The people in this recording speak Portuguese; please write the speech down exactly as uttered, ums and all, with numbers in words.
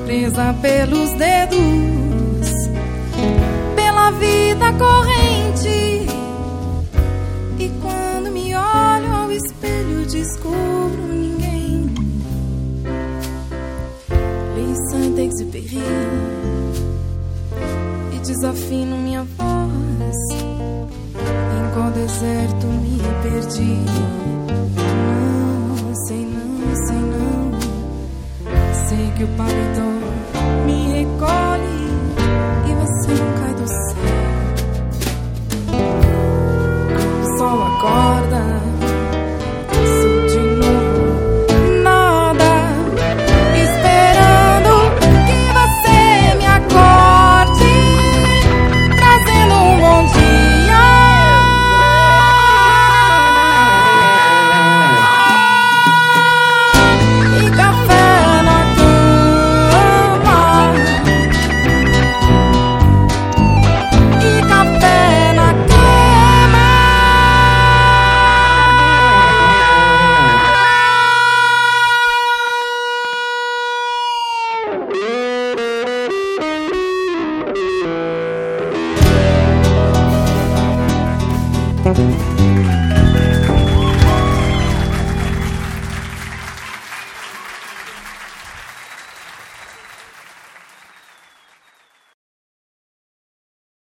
presa pelos dedos, pela vida corrente. E quando me olho ao espelho descubro ninguém. Leio Saint-Exupéry e desafino minha voz. Em qual deserto me perdi? Não sei, não sei, não. Sei que o paredão me recolhe e você não cai do céu. O sol acorda, sou de novo nada, esperando que você me acorde, trazendo um bom dia e café na cama, e café na cama.